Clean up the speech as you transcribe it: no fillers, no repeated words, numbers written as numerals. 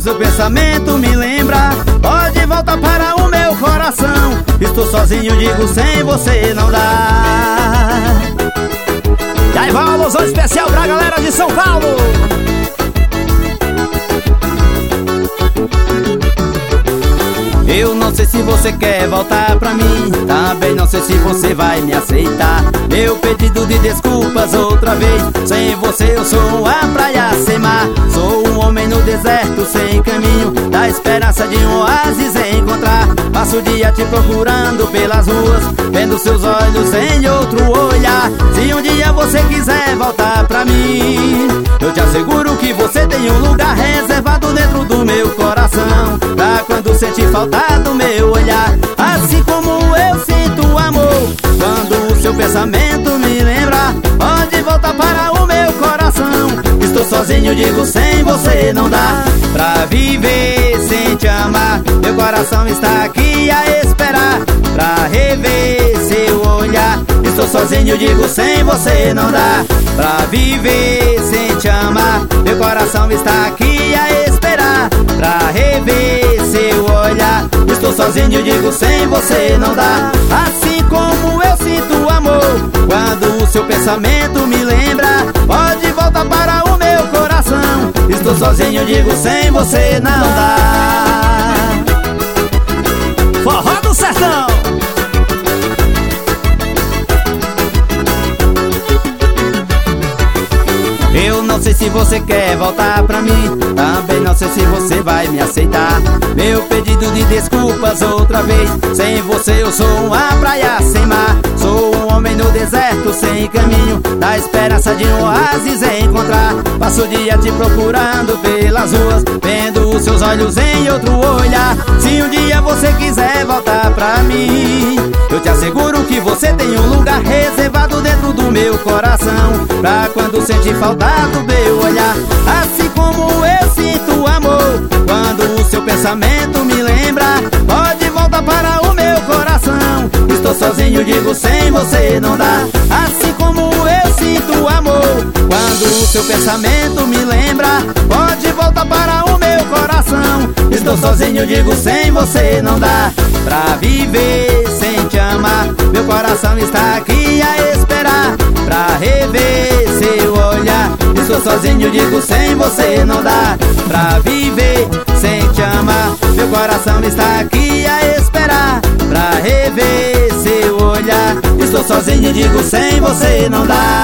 seu pensamento me lembra, pode voltar para o meu coração. Estou sozinho, digo, sem você não dá. E aí vai uma alusão especial pra galera de São Paulo. Eu não sei se você quer voltar pra mim, também não sei se você vai me aceitar. Meu pedido de desculpas outra vez, sem você eu sou a praia sem mar. Sou um homem no deserto sem caminho, da esperança de um oásis encontrar. Passo o dia te procurando pelas ruas, vendo seus olhos em outro olhar. Se um dia você quiser voltar pra mim, eu te asseguro que você tem um lugar reservado dentro do meu coração, pra quando sentir falta do meu olhar. Assim como eu sinto amor quando o seu pensamento me lembra, pode voltar para o meu coração. Estou sozinho, digo, sem você não dá pra viver sem te amar. Meu coração está aqui a esperar pra rever seu olhar. Estou sozinho, digo, sem você não dá pra viver sem te amar. Meu coração está aqui a esperar pra rever seu olhar. Estou sozinho, digo, sem você não dá. Assim como eu sinto amor quando o seu pensamento me lembra, pode voltar para o meu coração. Estou sozinho, digo, sem você não dá. Forró do Sertão. Eu não sei se você quer voltar pra mim, também não sei se você vai me aceitar. Meu pedido de desculpas outra vez, sem você eu sou uma praia sem mar. Sou um homem no deserto sem caminho, da esperança de um oásis encontrar. Passo o dia te procurando pelas ruas, vendo os seus olhos em outro olhar. Se um dia você quiser voltar pra mim, eu te asseguro que você tem um lugar reservado dentro do meu coração, pra quando sentir falta do meu olhar. Assim como eu sinto amor quando o seu pensamento me lembra, pode voltar para o meu coração. Estou sozinho, digo, sem você não dá. Assim como eu sinto amor quando o seu pensamento me lembra, pode voltar para o meu coração. Estou sozinho, digo, sem você não dá pra viver sem te amar. Meu coração está aqui a esperar pra rever seu olhar. Estou sozinho, digo, sem você não dá pra viver sem te amar. Meu coração está aqui a esperar pra rever seu olhar. Estou sozinho, digo, sem você não dá.